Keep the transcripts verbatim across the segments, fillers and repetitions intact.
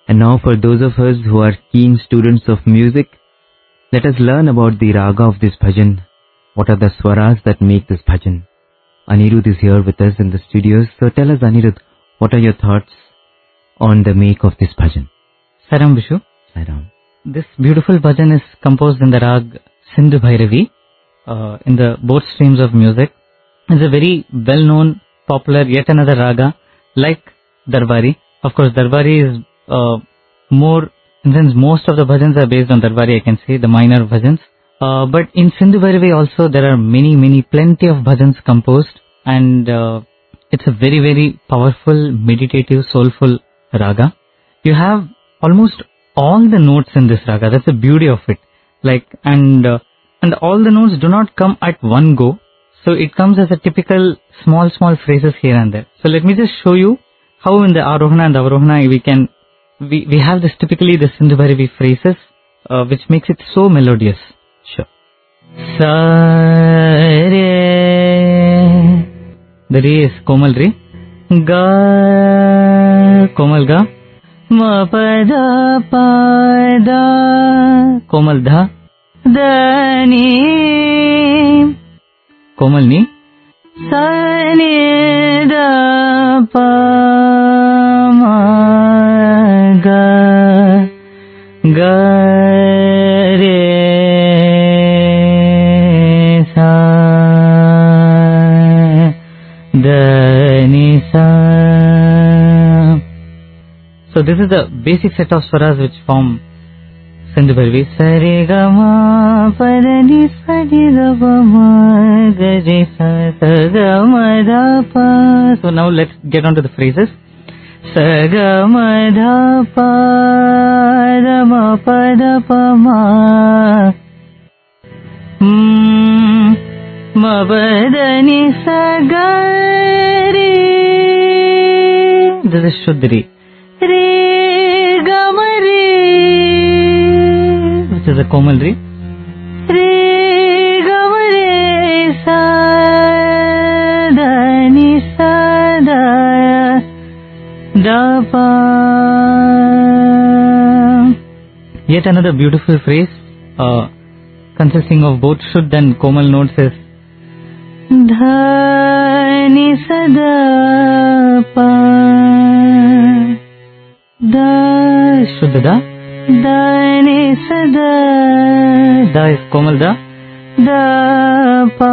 And now for those of us who are keen students of music, let us learn about the raga of this bhajan. What are the swaras that make this bhajan? Anirudh is here with us in the studios. So tell us, Anirudh, what are your thoughts on the make of this bhajan? Saram Vishu. Saram. This beautiful bhajan is composed in the rag Sindhu Bhairavi, uh, in the both streams of music. It's a very well-known, popular, yet another raga, like Darbari. Of course, Darbari is uh, more, in the sense most of the bhajans are based on Darbari, I can say, the minor bhajans. Uh, but in Sindhu Bhairavi also there are many, many, plenty of bhajans composed, and uh, it's a very, very powerful, meditative, soulful raga. You have almost all the notes in this raga. That's the beauty of it. Like, and uh, and all the notes do not come at one go. So it comes as a typical small, small phrases here and there. So let me just show you how in the Arohana and Avarohana we can, we, we have this typically the Sindhu Bhairavi phrases, uh, which makes it so melodious. Sure. Sa, re, the re is Komal re. Ga, Komal ga. Ma, pa, da, pa, da. Komal dha. Da, ni. Komal ni. Sa, ni, da, pa, ma, ga. Ga, re, sa, da, ni, sa. So this is the basic set of swaras which form Sindhu Bhairavi. Sa re ga ma pa da ni sa ni da pa ma ga re sa sa ga ma da pa. So now let's get on to the phrases. Sa ga ma da pa da ma pa da pa ma. Hmm. Ma pa da ni sa ga re. This is Shuddhri. Re ga ma re, which is a Komal re. Re ga ma re sa da ni sa da da pa. Yet another beautiful phrase uh, consisting of both Shuddh and Komal notes is dha ni sa da pa. Da is Shuddha da. Da ni sa da. Da is Komal da. Da pa.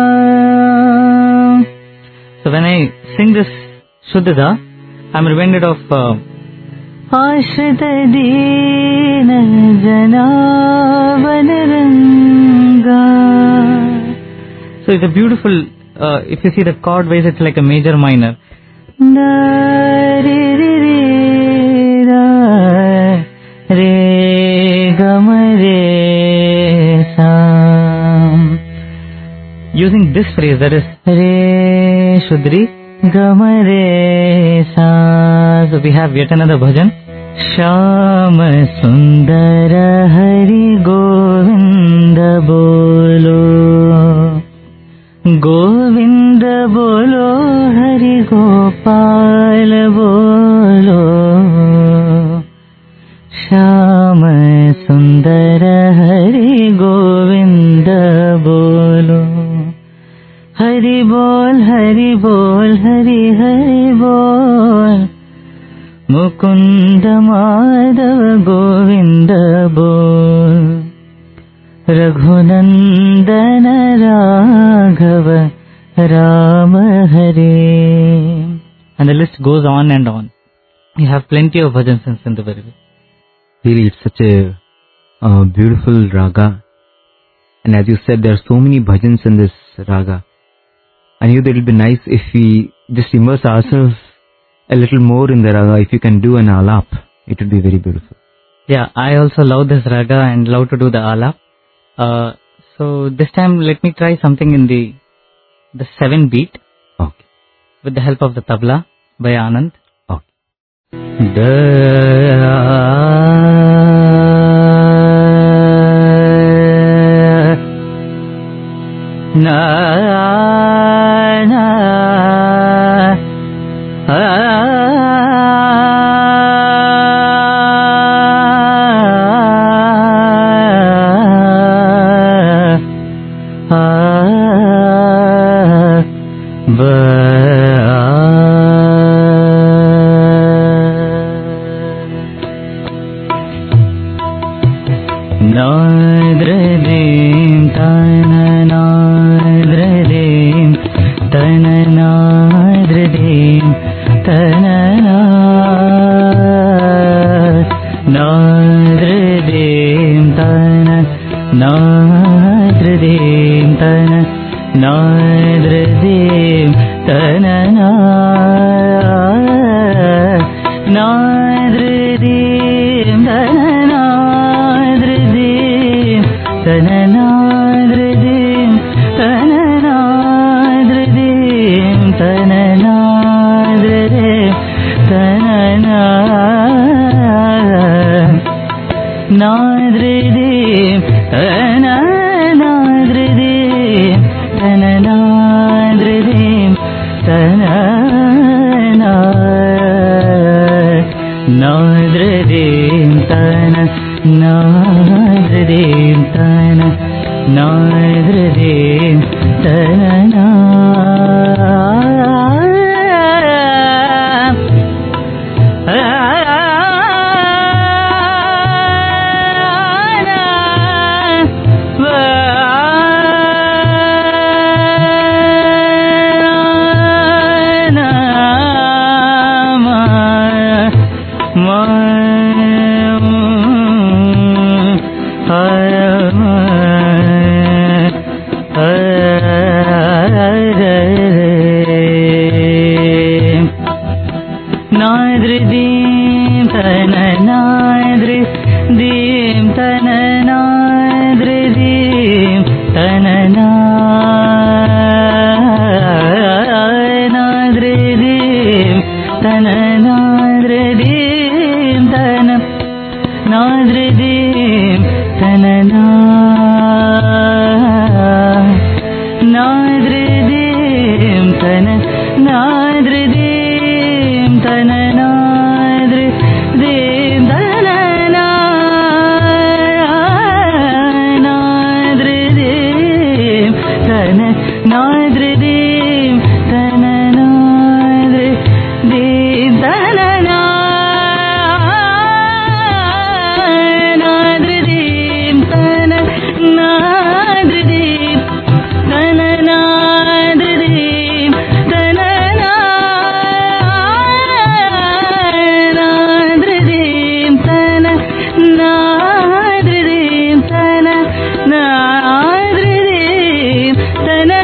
So when I sing this Shuddha da, I'm reminded of uh, Ashrita Deena Janavan Ranga. So it's a beautiful, uh, if you see the chord wise, it's like a major minor. Da re re re ra re ga ma re sa. Using this phrase, that is re Shuddhri ga ma re sa. So we have yet another bhajan. Sham Sundara Hari Govinda Bolo. Govinda Bolo Hari Gopal Bolo. Sham Sundara Hari Govinda Bolo. Hari bol, Hari bol, Hari Hari bol. Mukunda Madhava Govinda bol. Raghunandana Raghava Rama Hare. And the list goes on and on. You have plenty of bhajans in Sindhu Bhairavi. Really, it's such a uh, beautiful raga. And as you said, there are so many bhajans in this raga. I knew that it would be nice if we just immerse ourselves a little more in the raga. If you can do an alap, it would be very beautiful. Yeah, I also love this raga and love to do the alap. Uh, so this time let me try something in the the seven beat. Okay. With the help of the tabla by Anand. Okay. Da, na, na, ah, Nadridim tana, nadridim tana, nadridim tana, nadridim tana, nadridim tana, nadridim tana, nadridim tana, nadridim tana. Nadridim tana, nadridim tana, nadridim tana, nadridim tana, nadridim tana, nadridim tana. Nadridim tana, nadridim tana, nadridim tana, nadridim tana, nadridim tana, nadridim tana, nadridim tana, nadridim tana, nadridim tana, nadridim tana, nadridim tana, nadridim tana, nadridim tana, nadridim tana, nadridim tana, nadridim tana, nadridim tana, nadridim tana.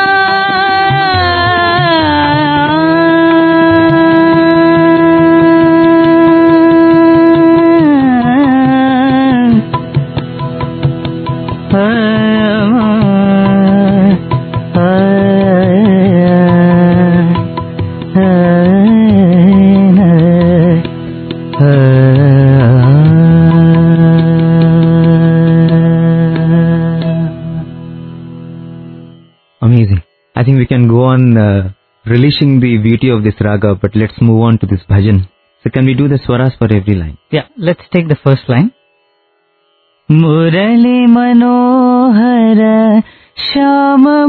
Amazing. I think we can go on uh, relishing the beauty of this raga, but let's move on to this bhajan. So can we do the swaras for every line? Yeah, let's take the first line. Murali Manohara Shama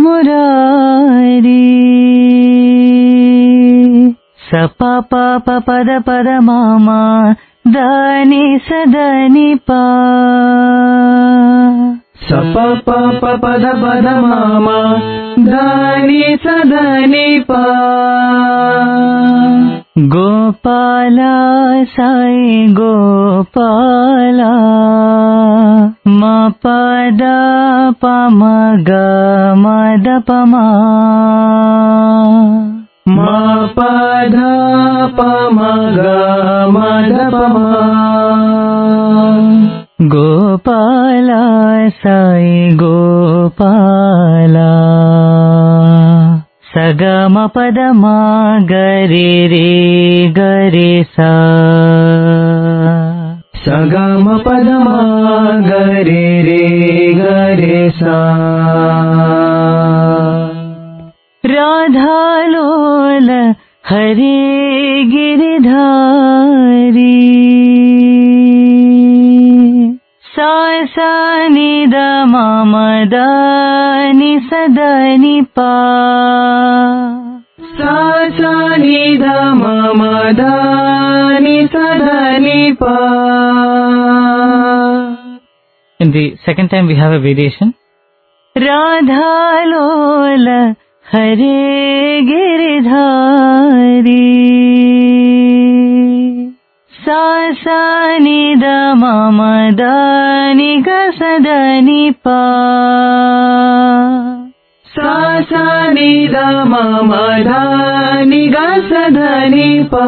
Murari Sapa Papa Pada Pada Mama Dani Sadani Pa Sapa Papa Pada Pada Mama Dani Sadani Pa Gopala Sai Gopala Ma Pada Pamaga Mada Pama Ma Pada Pamaga Mada Pama Gopala Sai Gopala Sagama Padama Gari Re Gari Sa Sagama Padama Gari Re Gari Sa Radha Lola Hare Giridhari Sa Sa Ni Da Mama Da Ni Sada Ni Pa Sa Sa Ni Da Mama Da Ni Sada Ni Pa. In the second time we have a variation. Radha Lola Hare Giridhari Sa sa ni da ma ma da ni ga sa da ni pa. Sa sa ni da ma ma da ni ga sa da ni pa.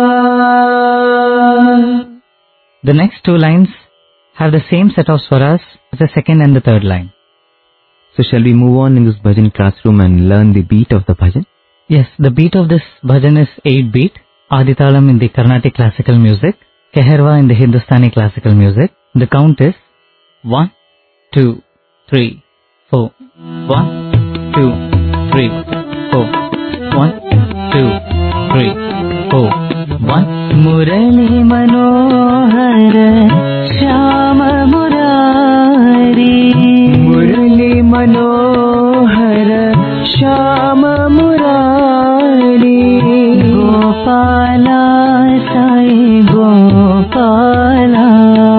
The next two lines have the same set of swaras as the second and the third line. So shall we move on in this bhajan classroom and learn the beat of the bhajan? Yes, the beat of this bhajan is eight beat, Aditalam in the Carnatic classical music, Keherwa in the Hindustani classical music. The count is one, two, three, four. one, two, three, four. one, two, three, four. one. Murali Manohar Shyama Murari. Murali Manohar Shyama Murari. Gopala Sai Gopala.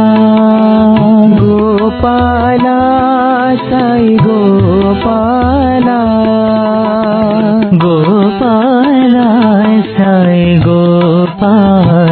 Gopala Sai Gopala. Gopala Sai Gopala.